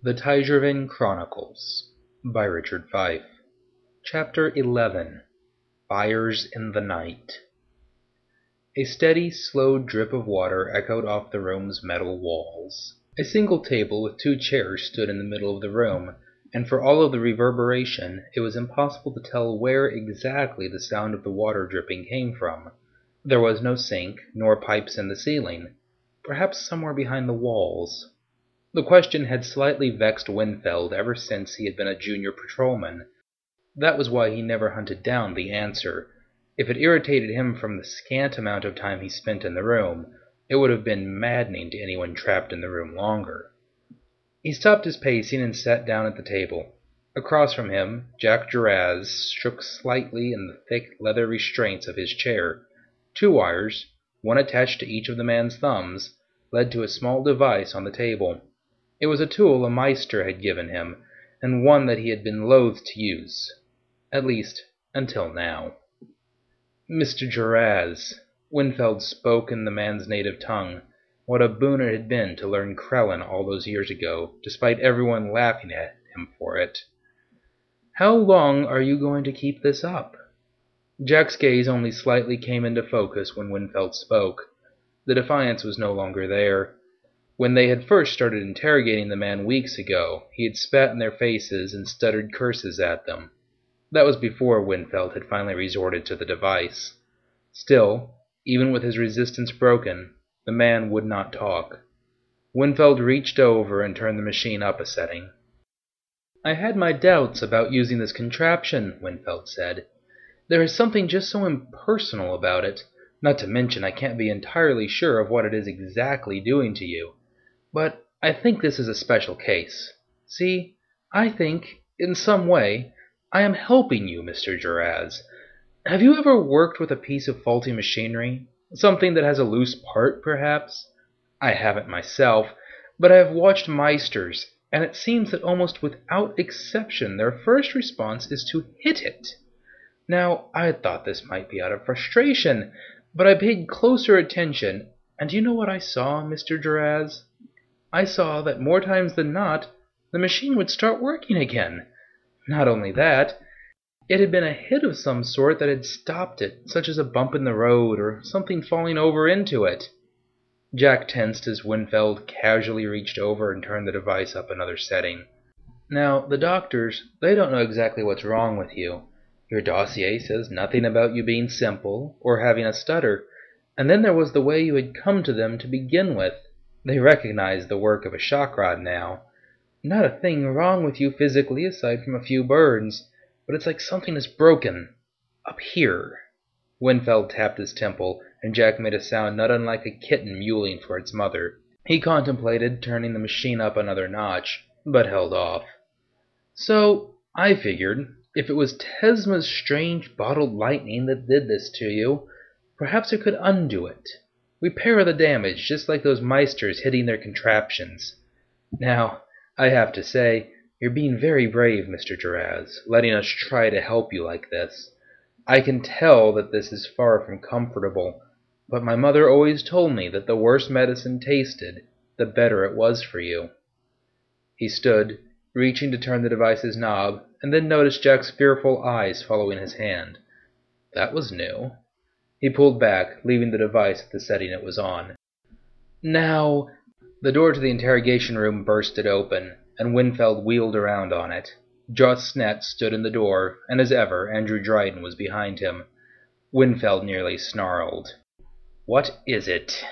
The Tigervin Chronicles by Richard Fyfe. Chapter 11. Fires in the Night. A steady, slow drip of water echoed off the room's metal walls. A single table with 2 chairs stood in the middle of the room, and for all of the reverberation, it was impossible to tell where exactly the sound of the water dripping came from. There was no sink, nor pipes in the ceiling, perhaps somewhere behind the walls. The question had slightly vexed Winfeld ever since he had been a junior patrolman. That was why he never hunted down the answer. If it irritated him from the scant amount of time he spent in the room, it would have been maddening to anyone trapped in the room longer. He stopped his pacing and sat down at the table. Across from him, Jack Duraz shook slightly in the thick leather restraints of his chair. 2 wires, one attached to each of the man's thumbs, led to a small device on the table. It was a tool a Meister had given him, and one that he had been loath to use. At least, until now. Mr. Duraz, Winfeld spoke in the man's native tongue. What a boon it had been to learn Krellin all those years ago, despite everyone laughing at him for it. How long are you going to keep this up? Jack's gaze only slightly came into focus when Winfeld spoke. The defiance was no longer there. When they had first started interrogating the man weeks ago, he had spat in their faces and stuttered curses at them. That was before Winfeld had finally resorted to the device. Still, even with his resistance broken, the man would not talk. Winfeld reached over and turned the machine up a setting. I had my doubts about using this contraption, Winfeld said. There is something just so impersonal about it, not to mention I can't be entirely sure of what it is exactly doing to you. But I think this is a special case. See, I think, in some way, I am helping you, Mr. Duraz. Have you ever worked with a piece of faulty machinery? Something that has a loose part, perhaps? I haven't myself, but I have watched Meisters, and it seems that almost without exception their first response is to hit it. Now, I had thought this might be out of frustration, but I paid closer attention, and do you know what I saw, Mr. Duraz? I saw that more times than not, the machine would start working again. Not only that, it had been a hit of some sort that had stopped it, such as a bump in the road or something falling over into it. Jack tensed as Winfeld casually reached over and turned the device up another setting. Now, the doctors, they don't know exactly what's wrong with you. Your dossier says nothing about you being simple or having a stutter, and then there was the way you had come to them to begin with. They recognize the work of a shock rod now. Not a thing wrong with you physically aside from a few burns, but it's like something is broken. Up here. Winfeld tapped his temple, and Jack made a sound not unlike a kitten mewling for its mother. He contemplated turning the machine up another notch, but held off. So, I figured, if it was Tesma's strange bottled lightning that did this to you, perhaps it could undo it. Repair the damage, just like those Meisters hitting their contraptions. Now, I have to say, you're being very brave, Mr. Duraz, letting us try to help you like this. I can tell that this is far from comfortable, but my mother always told me that the worse medicine tasted, the better it was for you. He stood, reaching to turn the device's knob, and then noticed Jack's fearful eyes following his hand. That was new. He pulled back, leaving the device at the setting it was on. Now, the door to the interrogation room bursted open, and Winfeld wheeled around on it. Joss Snett stood in the door, and as ever, Andrew Dryden was behind him. Winfeld nearly snarled. What is it?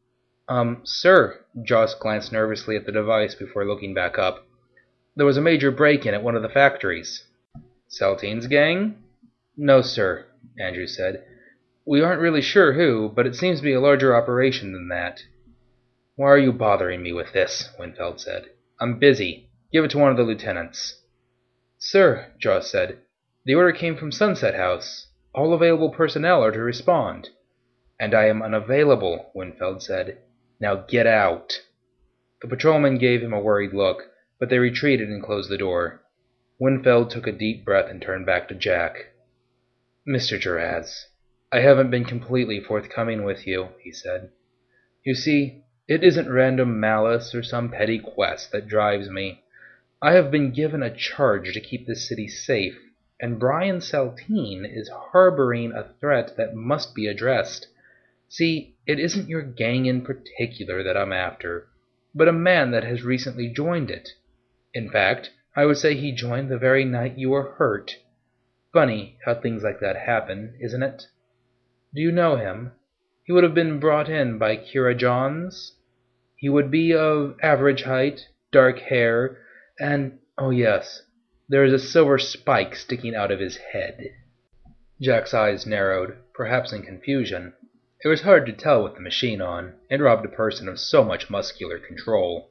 Sir, Joss glanced nervously at the device before looking back up. There was a major break-in at one of the factories. Saltine's gang? No, sir, Andrew said. We aren't really sure who, but it seems to be a larger operation than that. Why are you bothering me with this? Winfeld said. I'm busy. Give it to one of the lieutenants. Sir, Joss said, the order came from Sunset House. All available personnel are to respond. And I am unavailable, Winfeld said. Now get out. The patrolman gave him a worried look, but they retreated and closed the door. Winfeld took a deep breath and turned back to Jack. Mr. Duraz, I haven't been completely forthcoming with you, he said. You see, it isn't random malice or some petty quest that drives me. I have been given a charge to keep this city safe, and Brian Saltine is harboring a threat that must be addressed. See, it isn't your gang in particular that I'm after, but a man that has recently joined it. In fact, I would say he joined the very night you were hurt. Funny how things like that happen, isn't it? Do you know him? He would have been brought in by Kira Johns. He would be of average height, dark hair, and, oh yes, there is a silver spike sticking out of his head. Jack's eyes narrowed, perhaps in confusion. It was hard to tell with the machine on. It robbed a person of so much muscular control.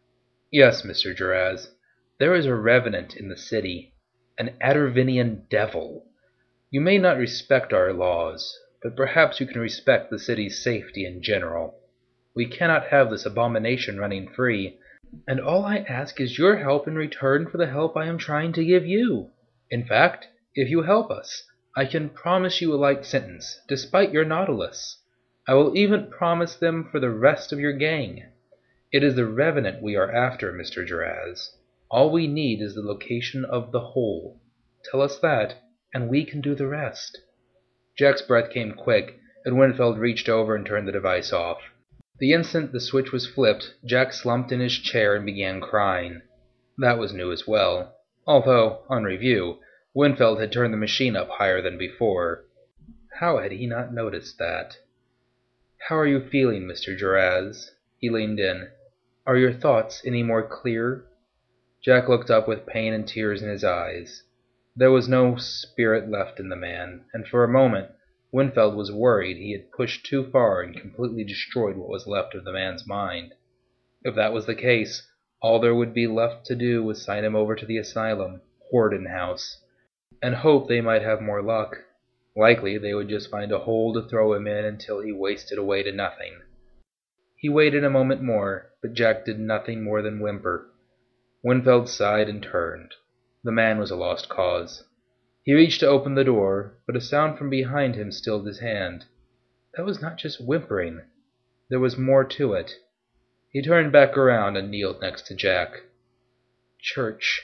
Yes, Mr. Duras, there is a revenant in the city, an Adervinian devil. You may not respect our laws, but perhaps you can respect the city's safety in general. We cannot have this abomination running free, and all I ask is your help in return for the help I am trying to give you. In fact, if you help us, I can promise you a light sentence, despite your Nautilus. I will even promise them for the rest of your gang. It is the revenant we are after, Mr. Duras. All we need is the location of the hole. Tell us that, and we can do the rest. Jack's breath came quick, and Winfield reached over and turned the device off. The instant the switch was flipped, Jack slumped in his chair and began crying. That was new as well, although, on review, Winfield had turned the machine up higher than before. How had he not noticed that? How are you feeling, Mr. Duras? He leaned in. Are your thoughts any more clear? Jack looked up with pain and tears in his eyes. There was no spirit left in the man, and for a moment Winfield was worried he had pushed too far and completely destroyed what was left of the man's mind. If that was the case, all there would be left to do was sign him over to the asylum, Horden House, and hope they might have more luck. Likely they would just find a hole to throw him in until he wasted away to nothing. He waited a moment more, but Jack did nothing more than whimper. Winfield sighed and turned. The man was a lost cause. He reached to open the door, but a sound from behind him stilled his hand. That was not just whimpering. There was more to it. He turned back around and kneeled next to Jack. Church.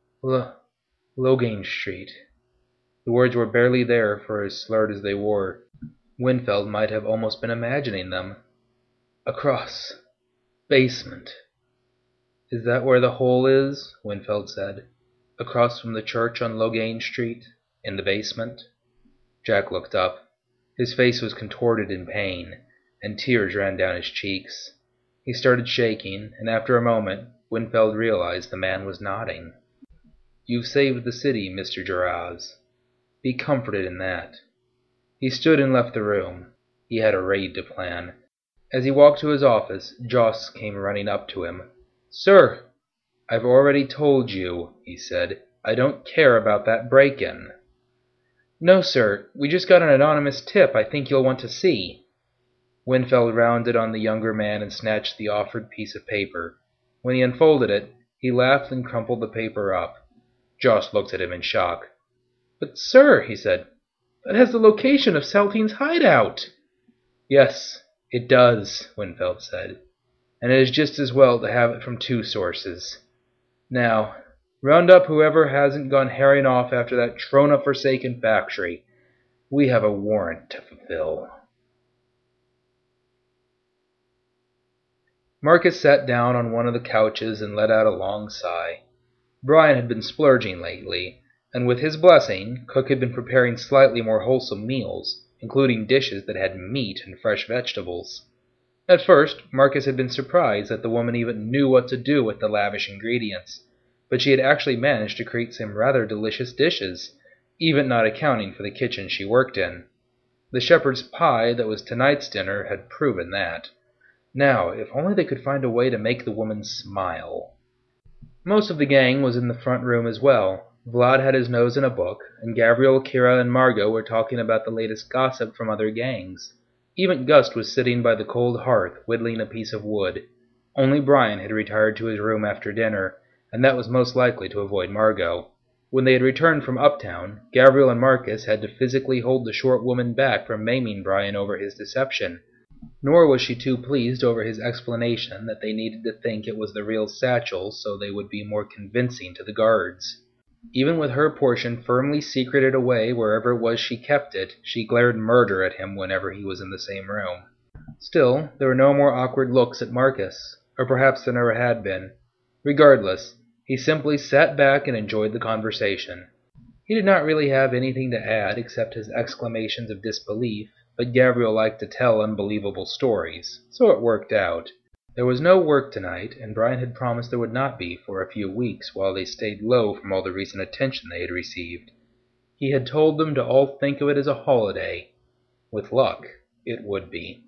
Logain Street. The words were barely there for as slurred as they were. Winfield might have almost been imagining them. Across. Basement. Is that where the hole is? Winfield said. Across from the church on Logain Street, in the basement. Jack looked up. His face was contorted in pain, and tears ran down his cheeks. He started shaking, and after a moment, Winfield realized the man was nodding. You've saved the city, Mr. Duras. Be comforted in that. He stood and left the room. He had a raid to plan. As he walked to his office, Joss came running up to him. Sir! I've already told you, he said. I don't care about that break-in. No, sir. We just got an anonymous tip I think you'll want to see. Winfield rounded on the younger man and snatched the offered piece of paper. When he unfolded it, he laughed and crumpled the paper up. Joss looked at him in shock. But, sir, he said, that has the location of Saltine's hideout. Yes, it does, Winfield said. And it is just as well to have it from two sources. Now, round up whoever hasn't gone herring off after that Trona-forsaken factory. We have a warrant to fulfill. Marcus sat down on one of the couches and let out a long sigh. Brian had been splurging lately, and with his blessing, Cook had been preparing slightly more wholesome meals, including dishes that had meat and fresh vegetables. At first, Marcus had been surprised that the woman even knew what to do with the lavish ingredients, but she had actually managed to create some rather delicious dishes, even not accounting for the kitchen she worked in. The shepherd's pie that was tonight's dinner had proven that. Now, if only they could find a way to make the woman smile. Most of the gang was in the front room as well. Vlad had his nose in a book, and Gabriel, Kira, and Margot were talking about the latest gossip from other gangs. Even Gust was sitting by the cold hearth, whittling a piece of wood. Only Brian had retired to his room after dinner, and that was most likely to avoid Margot. When they had returned from uptown, Gabriel and Marcus had to physically hold the short woman back from maiming Brian over his deception. Nor was she too pleased over his explanation that they needed to think it was the real satchel so they would be more convincing to the guards. Even with her portion firmly secreted away wherever it was she kept it, she glared murder at him whenever he was in the same room. Still, there were no more awkward looks at Marcus, or perhaps there never had been. Regardless, he simply sat back and enjoyed the conversation. He did not really have anything to add except his exclamations of disbelief, but Gabriel liked to tell unbelievable stories, so it worked out. There was no work tonight, and Brian had promised there would not be for a few weeks while they stayed low from all the recent attention they had received. He had told them to all think of it as a holiday. With luck, it would be.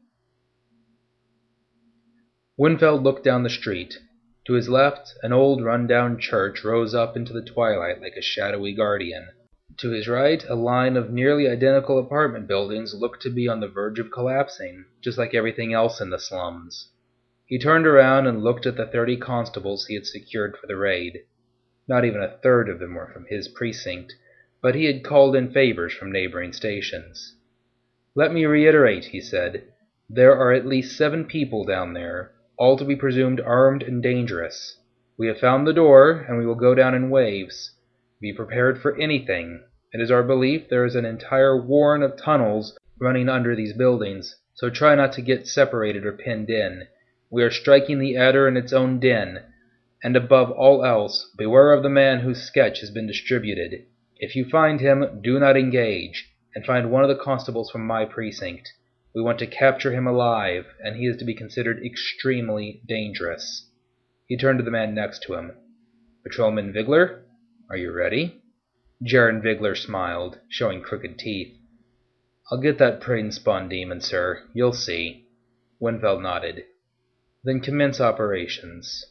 Winfeld looked down the street. To his left, an old run-down church rose up into the twilight like a shadowy guardian. To his right, a line of nearly identical apartment buildings looked to be on the verge of collapsing, just like everything else in the slums. He turned around and looked at the 30 constables he had secured for the raid. Not even a third of them were from his precinct, but he had called in favors from neighboring stations. "Let me reiterate," he said. "There are at least 7 people down there, all to be presumed armed and dangerous. We have found the door, and we will go down in waves. Be prepared for anything. It is our belief there is an entire warren of tunnels running under these buildings, so try not to get separated or pinned in. We are striking the adder in its own den, and above all else, beware of the man whose sketch has been distributed. If you find him, do not engage, and find one of the constables from my precinct. We want to capture him alive, and he is to be considered extremely dangerous." He turned to the man next to him. "Patrolman Vigler, are you ready?" Jaron Vigler smiled, showing crooked teeth. "I'll get that Prane-spawn demon, sir. You'll see." Winfeld nodded. "Then commence operations."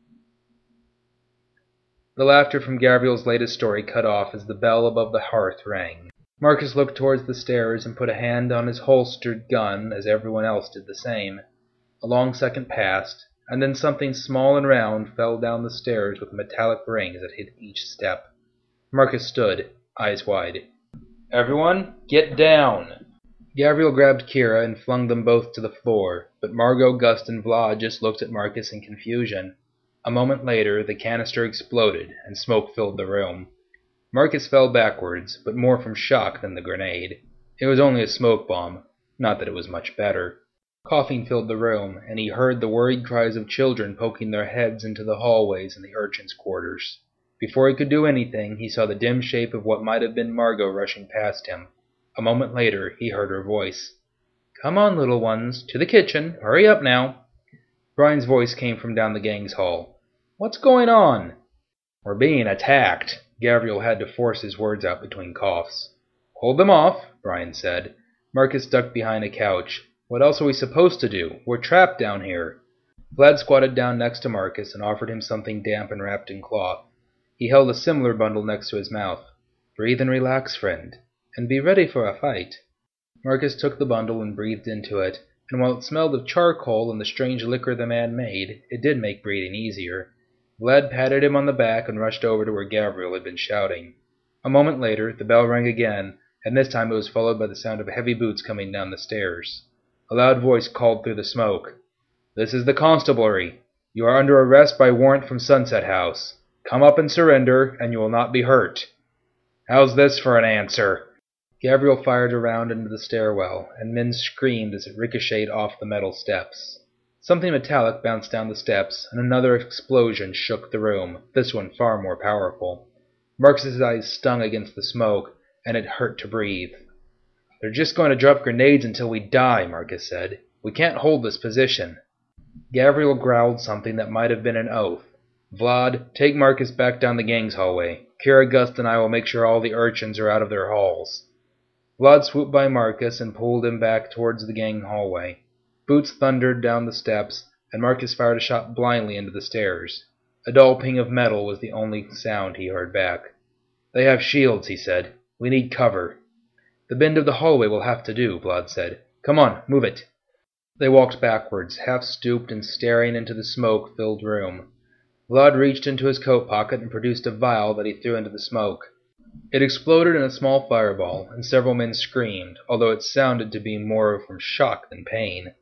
The laughter from Gabriel's latest story cut off as the bell above the hearth rang. Marcus looked towards the stairs and put a hand on his holstered gun as everyone else did the same. A long second passed, and then something small and round fell down the stairs with metallic rings that hit each step. Marcus stood, eyes wide. "Everyone, get down!" Gabriel grabbed Kira and flung them both to the floor, but Margot, Gust, and Vlad just looked at Marcus in confusion. A moment later, the canister exploded, and smoke filled the room. Marcus fell backwards, but more from shock than the grenade. It was only a smoke bomb, not that it was much better. Coughing filled the room, and he heard the worried cries of children poking their heads into the hallways in the urchins' quarters. Before he could do anything, he saw the dim shape of what might have been Margot rushing past him. A moment later, he heard her voice. "Come on, little ones, to the kitchen. Hurry up now." Brian's voice came from down the gang's hall. "What's going on?" "We're being attacked." Gabriel had to force his words out between coughs. "Hold them off," Brian said. Marcus ducked behind a couch. "What else are we supposed to do? We're trapped down here." Vlad squatted down next to Marcus and offered him something damp and wrapped in cloth. He held a similar bundle next to his mouth. "Breathe and relax, friend, and be ready for a fight." Marcus took the bundle and breathed into it, and while it smelled of charcoal and the strange liquor the man made, it did make breathing easier. Vlad patted him on the back and rushed over to where Gabriel had been shouting. A moment later, the bell rang again, and this time it was followed by the sound of heavy boots coming down the stairs. A loud voice called through the smoke. "This is the constabulary. You are under arrest by warrant from Sunset House. Come up and surrender, and you will not be hurt." "How's this for an answer?" Gabriel fired around into the stairwell, and men screamed as it ricocheted off the metal steps. Something metallic bounced down the steps, and another explosion shook the room, this one far more powerful. Marcus's eyes stung against the smoke, and it hurt to breathe. "They're just going to drop grenades until we die," Marcus said. "We can't hold this position." Gabriel growled something that might have been an oath. "Vlad, take Marcus back down the gang's hallway. Kira, Gust, and I will make sure all the urchins are out of their halls." Vlad swooped by Marcus and pulled him back towards the gang hallway. Boots thundered down the steps, and Marcus fired a shot blindly into the stairs. A dull ping of metal was the only sound he heard back. "They have shields," he said. "We need cover." "The bend of the hallway will have to do," Vlad said. "Come on, move it." They walked backwards, half-stooped and staring into the smoke-filled room. Vlad reached into his coat pocket and produced a vial that he threw into the smoke. It exploded in a small fireball, and several men screamed, although it sounded to be more from shock than pain.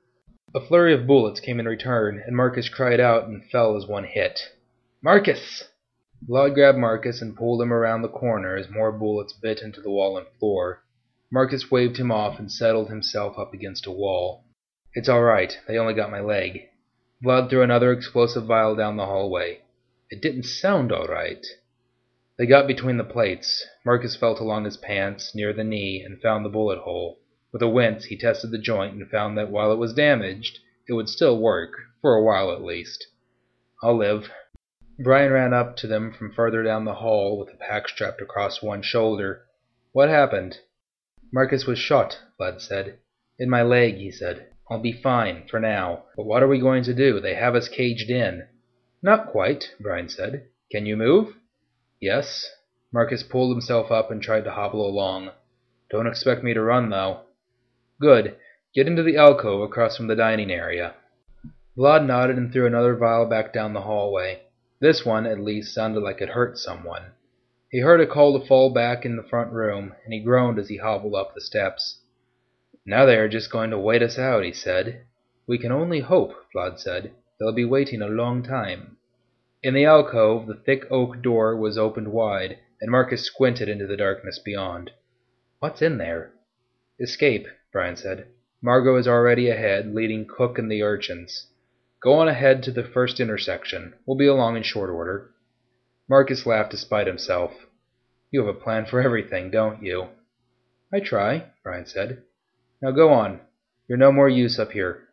A flurry of bullets came in return, and Marcus cried out and fell as one hit. "Marcus!" Vlad grabbed Marcus and pulled him around the corner as more bullets bit into the wall and floor. Marcus waved him off and settled himself up against a wall. "It's all right. They only got my leg." Vlad threw another explosive vial down the hallway. It didn't sound all right. They got between the plates. Marcus felt along his pants, near the knee, and found the bullet hole. With a wince, he tested the joint and found that while it was damaged, it would still work, for a while at least. "I'll live." Brian ran up to them from further down the hall with a pack strapped across one shoulder. "What happened?" "Marcus was shot," Vlad said. "In my leg," he said. "I'll be fine, for now. But what are we going to do? They have us caged in." "Not quite," Brian said. "Can you move?" "Yes." Marcus pulled himself up and tried to hobble along. "Don't expect me to run, though." "Good. Get into the alcove across from the dining area." Vlad nodded and threw another vial back down the hallway. This one, at least, sounded like it hurt someone. He heard a call to fall back in the front room, and he groaned as he hobbled up the steps. "Now they are just going to wait us out," he said. "We can only hope," Vlad said. "They'll be waiting a long time." In the alcove, the thick oak door was opened wide, and Marcus squinted into the darkness beyond. "What's in there?" "Escape," Brian said. "Margot is already ahead, leading Cook and the urchins. Go on ahead to the first intersection. We'll be along in short order." Marcus laughed despite himself. "You have a plan for everything, don't you?" "I try," Brian said. "Now go on. You're no more use up here."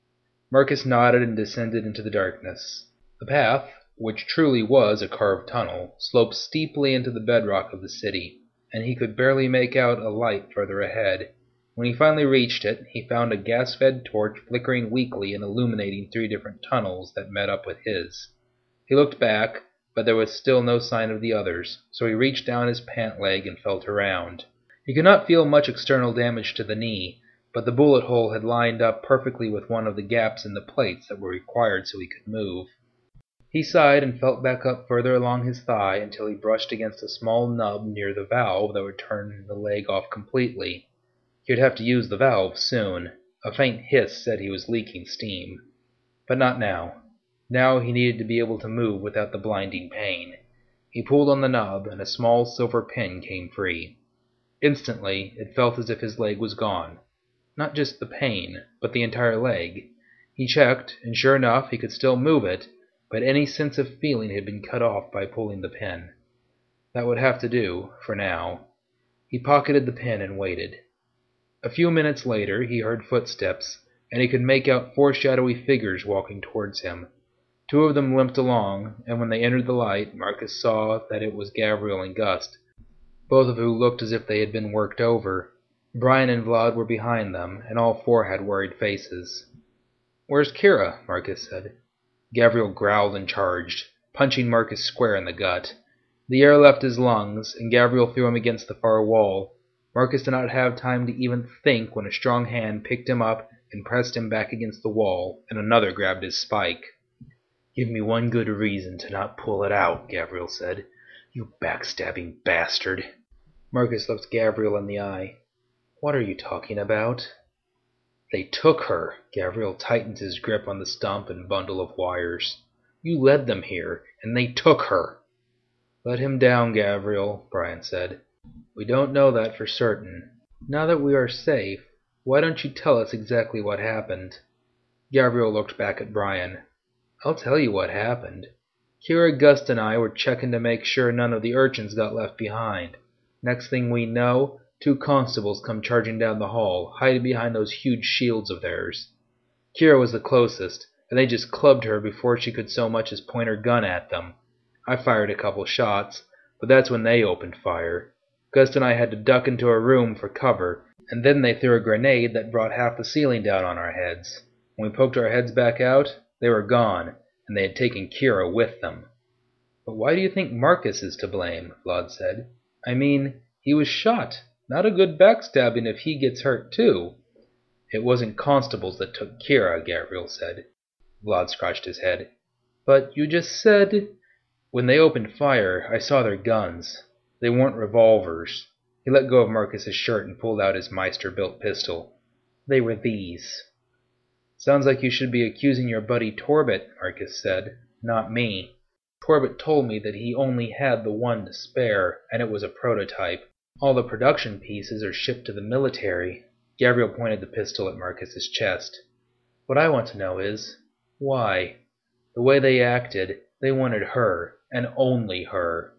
Marcus nodded and descended into the darkness. The path, which truly was a carved tunnel, sloped steeply into the bedrock of the city, and he could barely make out a light further ahead. When he finally reached it, he found a gas-fed torch flickering weakly and illuminating 3 different tunnels that met up with his. He looked back, but there was still no sign of the others, so he reached down his pant leg and felt around. He could not feel much external damage to the knee, but the bullet hole had lined up perfectly with one of the gaps in the plates that were required so he could move. He sighed and felt back up further along his thigh until he brushed against a small nub near the valve that would turn the leg off completely. He would have to use the valve soon. A faint hiss said he was leaking steam. But not now. Now he needed to be able to move without the blinding pain. He pulled on the knob, and a small silver pin came free. Instantly, it felt as if his leg was gone. Not just the pain, but the entire leg. He checked, and sure enough, he could still move it, but any sense of feeling had been cut off by pulling the pin. That would have to do, for now. He pocketed the pin and waited. A few minutes later, he heard footsteps, and he could make out 4 shadowy figures walking towards him. 2 of them limped along, and when they entered the light, Marcus saw that it was Gabriel and Gust, both of who looked as if they had been worked over. Brian and Vlad were behind them, and all 4 had worried faces. "Where's Kira?" Marcus said. Gabriel growled and charged, punching Marcus square in the gut. The air left his lungs, and Gabriel threw him against the far wall. Marcus did not have time to even think when a strong hand picked him up and pressed him back against the wall, and another grabbed his spike. "Give me one good reason to not pull it out," Gabriel said. "You backstabbing bastard." Marcus looked Gabriel in the eye. "What are you talking about?" "They took her." Gabriel tightened his grip on the stump and bundle of wires. "You led them here, and they took her." "Let him down, Gabriel," Brian said. "We don't know that for certain. Now that we are safe, why don't you tell us exactly what happened?" Gabriel looked back at Brian. "I'll tell you what happened. Kira, Gust, and I were checking to make sure none of the urchins got left behind. Next thing we know, 2 constables come charging down the hall, hiding behind those huge shields of theirs. Kira was the closest, and they just clubbed her before she could so much as point her gun at them. I fired a couple shots, but that's when they opened fire. Gust and I had to duck into a room for cover, and then they threw a grenade that brought half the ceiling down on our heads. When we poked our heads back out, they were gone, and they had taken Kira with them." "But why do you think Marcus is to blame?" Vlad said. "I mean, he was shot. Not a good backstabbing if he gets hurt too." "It wasn't constables that took Kira," Gabriel said. Vlad scratched his head. "But you just said—" "When they opened fire, I saw their guns. They weren't revolvers." He let go of Marcus's shirt and pulled out his Meister-built pistol. "They were these." Sounds like you should be accusing your buddy Torbett, Marcus said, not me. Torbett told me that he only had the one to spare, and it was a prototype. All the production pieces are shipped to the military. Gabriel pointed the pistol at Marcus's chest. What I want to know is, why? The way they acted, they wanted her, and only her.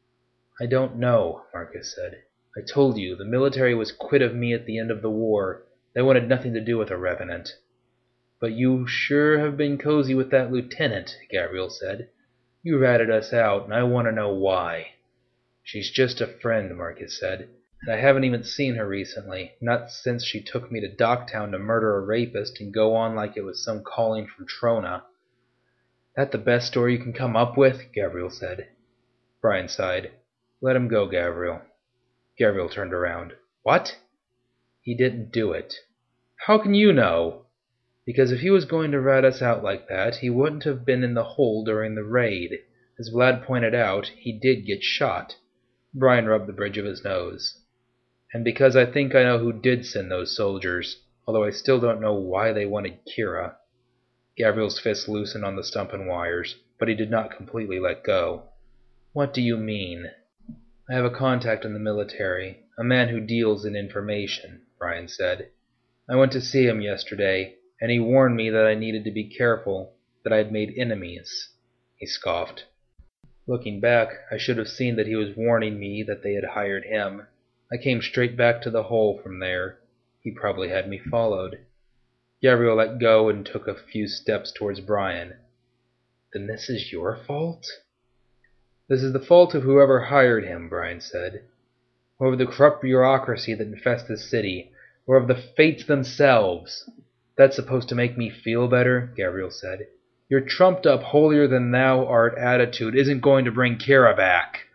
I don't know, Marcus said. I told you, the military was quit of me at the end of the war. They wanted nothing to do with a Revenant. But you sure have been cozy with that lieutenant, Gabriel said. You ratted us out, and I want to know why. She's just a friend, Marcus said, and I haven't even seen her recently, not since she took me to Docktown to murder a rapist and go on like it was some calling from Trona. That the best story you can come up with? Gabriel said. Brian sighed. Let him go, Gabriel. Gabriel turned around. What? He didn't do it. How can you know? Because if he was going to rat us out like that, he wouldn't have been in the hole during the raid. As Vlad pointed out, he did get shot. Brian rubbed the bridge of his nose. And because I think I know who did send those soldiers, although I still don't know why they wanted Kira. Gabriel's fist loosened on the stump and wires, but he did not completely let go. What do you mean? I have a contact in the military, a man who deals in information, Brian said. I went to see him yesterday, and he warned me that I needed to be careful, that I had made enemies. He scoffed. Looking back, I should have seen that he was warning me that they had hired him. I came straight back to the hole from there. He probably had me followed. Gabriel let go and took a few steps towards Brian. Then this is your fault? This is the fault of whoever hired him, Brian said. Or of the corrupt bureaucracy that infests the city, or of the fates themselves. That's supposed to make me feel better, Gabriel said. Your trumped-up holier-than-thou-art attitude isn't going to bring Kira back.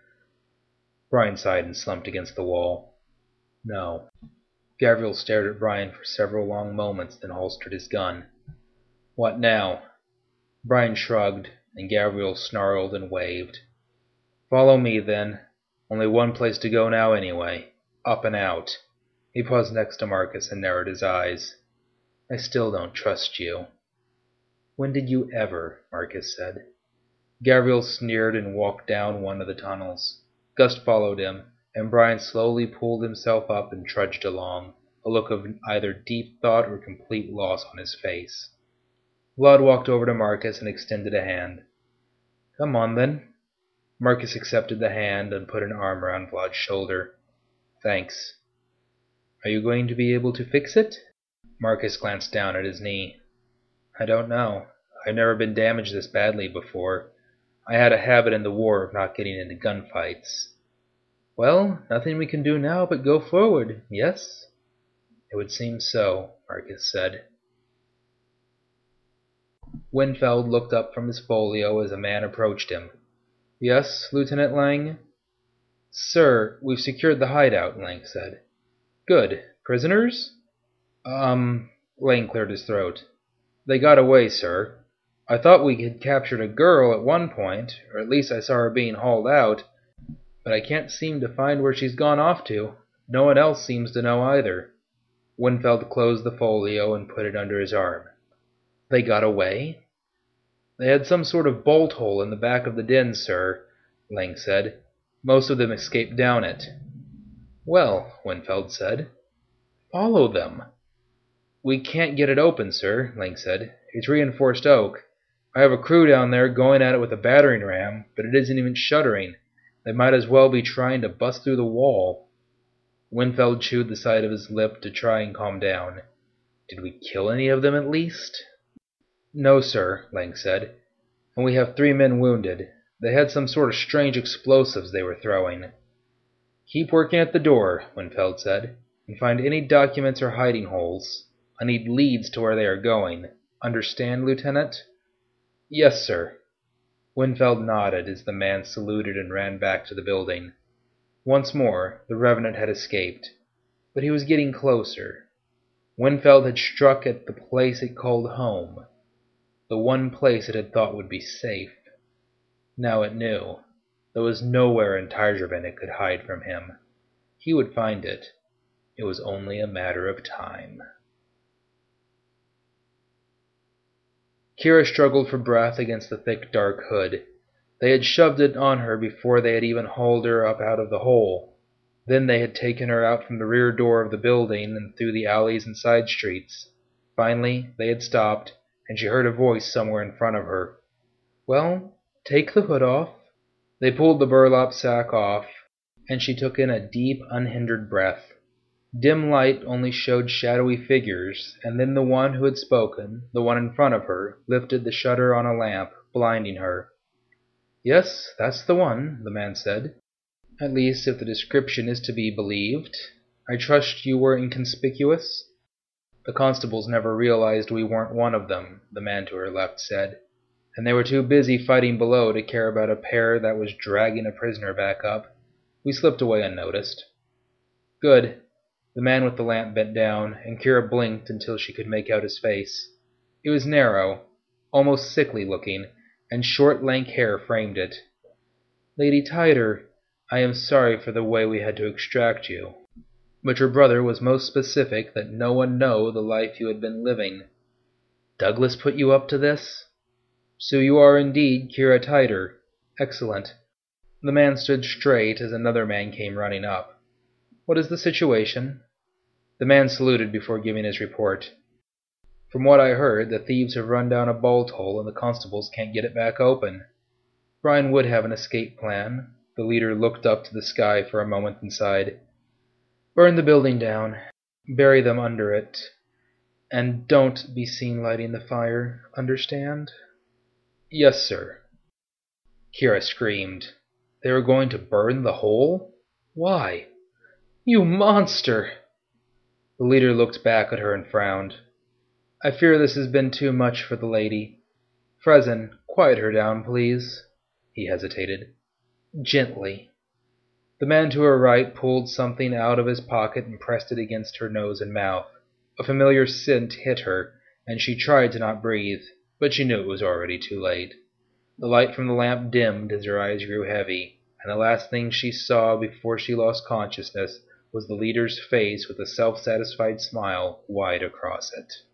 Brian sighed and slumped against the wall. No. Gabriel stared at Brian for several long moments, then holstered his gun. What now? Brian shrugged, and Gabriel snarled and waved. Follow me, then. Only one place to go now anyway. Up and out. He paused next to Marcus and narrowed his eyes. I still don't trust you. When did you ever? Marcus said. Gabriel sneered and walked down one of the tunnels. Gust followed him, and Brian slowly pulled himself up and trudged along, a look of either deep thought or complete loss on his face. Vlad walked over to Marcus and extended a hand. Come on, then. Marcus accepted the hand and put an arm around Vlad's shoulder. Thanks. Are you going to be able to fix it? Marcus glanced down at his knee. I don't know. I've never been damaged this badly before. I had a habit in the war of not getting into gunfights. Well, nothing we can do now but go forward, yes? It would seem so, Marcus said. Winfeld looked up from his folio as a man approached him. Yes, Lieutenant Lang? Sir, we've secured the hideout, Lang said. Good. Prisoners? Lang cleared his throat. They got away, sir. I thought we had captured a girl at one point, or at least I saw her being hauled out, but I can't seem to find where she's gone off to. No one else seems to know either. Winfeld closed the folio and put it under his arm. They got away? They had some sort of bolt hole in the back of the den, sir, Lang said. Most of them escaped down it. Well, Winfeld said. Follow them. We can't get it open, sir, Lang said. It's reinforced oak. I have a crew down there going at it with a battering ram, but it isn't even shuttering. They might as well be trying to bust through the wall. Winfeld chewed the side of his lip to try and calm down. Did we kill any of them at least? No, sir, Lang said. And we have 3 men wounded. They had some sort of strange explosives they were throwing. Keep working at the door, Winfeld said, and find any documents or hiding holes. I need leads to where they are going. Understand, Lieutenant? Yes, sir. Winfeld nodded as the man saluted and ran back to the building. Once more, the Revenant had escaped, but he was getting closer. Winfeld had struck at the place it called home, the one place it had thought would be safe. Now it knew. There was nowhere in Tygerben it could hide from him. He would find it. It was only a matter of time. Kira struggled for breath against the thick dark hood. They had shoved it on her before they had even hauled her up out of the hole. Then they had taken her out from the rear door of the building and through the alleys and side streets. Finally they had stopped, and she heard a voice somewhere in front of her. "Well, take the hood off." They pulled the burlap sack off, and she took in a deep, unhindered breath. Dim light only showed shadowy figures, and then the one who had spoken, the one in front of her, lifted the shutter on a lamp, blinding her. "Yes, that's the one," the man said. "At least, if the description is to be believed. I trust you were inconspicuous?" "The constables never realized we weren't one of them," the man to her left said, "and they were too busy fighting below to care about a pair that was dragging a prisoner back up. We slipped away unnoticed." "Good." The man with the lamp bent down, and Kira blinked until she could make out his face. It was narrow, almost sickly looking, and short lank hair framed it. "Lady Tyder, I am sorry for the way we had to extract you. But your brother was most specific that no one know the life you had been living." "Douglas put you up to this?" "So you are indeed Kira Tyder. Excellent." The man stood straight as another man came running up. "What is the situation?" The man saluted before giving his report. "From what I heard, the thieves have run down a bolt hole and the constables can't get it back open. Brian would have an escape plan." The leader looked up to the sky for a moment and sighed. "Burn the building down. Bury them under it. And don't be seen lighting the fire. Understand?" "Yes, sir." Kira screamed. They were going to burn the hole? Why? "You monster!" The leader looked back at her and frowned. "I fear this has been too much for the lady. Frezin, quiet her down, please." He hesitated. "Gently." The man to her right pulled something out of his pocket and pressed it against her nose and mouth. A familiar scent hit her, and she tried to not breathe, but she knew it was already too late. The light from the lamp dimmed as her eyes grew heavy, and the last thing she saw before she lost consciousness was the leader's face with a self-satisfied smile wide across it.